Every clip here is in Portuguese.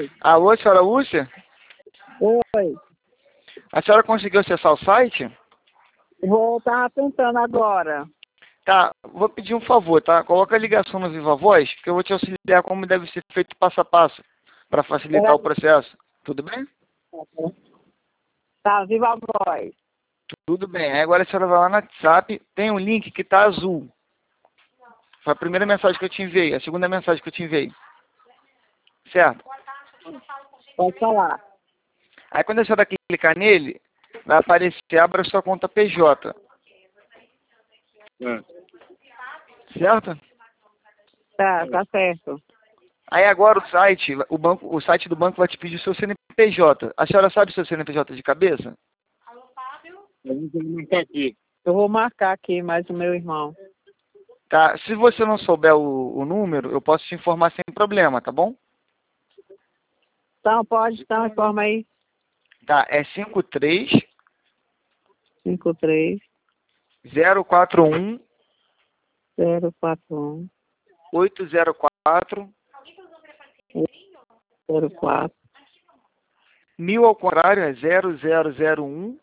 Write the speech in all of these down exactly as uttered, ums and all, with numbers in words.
Alô, senhora Lúcia? Oi. A senhora conseguiu acessar o site? Vou estar tentando agora. Tá, vou pedir um favor, tá? Coloca a ligação no Viva Voz, que eu vou te auxiliar como deve ser feito passo a passo, para facilitar Era... o processo. Tudo bem? Tá, viva a voz. Tudo bem. Aí agora a senhora vai lá no WhatsApp, tem um link que tá azul. Foi a primeira mensagem que eu te enviei, a segunda mensagem que eu te enviei. Certo? Pode falar. Aí quando a senhora clicar nele, vai aparecer, abra sua conta P J. É. Certo? Tá, tá certo. Aí agora o site, o banco, o site do banco vai te pedir o seu C N P J. A senhora sabe o seu C N P J de cabeça? A gente vai marcar aqui. Eu vou marcar aqui mais o meu irmão. Tá, se você não souber o, o número, eu posso te informar sem problema, tá bom? Então, pode, então, informa aí. Tá, é cinco três cinco três zero quatro um zero quatro um oito zero quatro zero quatro. mil ao contrário é zero zero zero um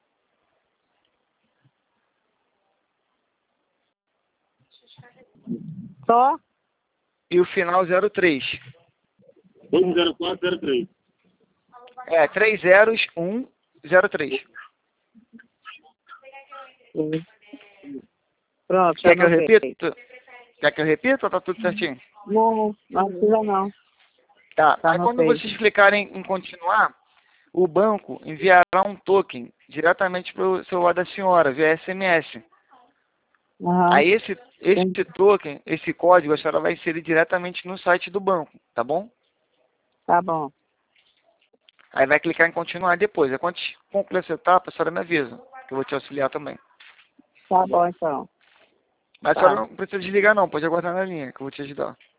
Só? e o final zero três. oito zero quatro zero três. É, três zeros, um, zero três. Pronto, Quer que eu anotei. repita? Quer que eu repita ou tá tudo certinho? Não, não precisa não. Tá, Tá, aí quando anotei. vocês clicarem em continuar, o banco enviará um token diretamente para o celular da senhora, via S M S. Uhum. Aí esse, esse token, esse código, a senhora vai inserir diretamente no site do banco, tá bom? Tá bom. Aí vai clicar em continuar depois. Aí quando concluir essa etapa, a senhora me avisa, que eu vou te auxiliar também. Tá bom, então. Mas a Tá. senhora não precisa desligar não, pode aguardar na linha, que eu vou te ajudar.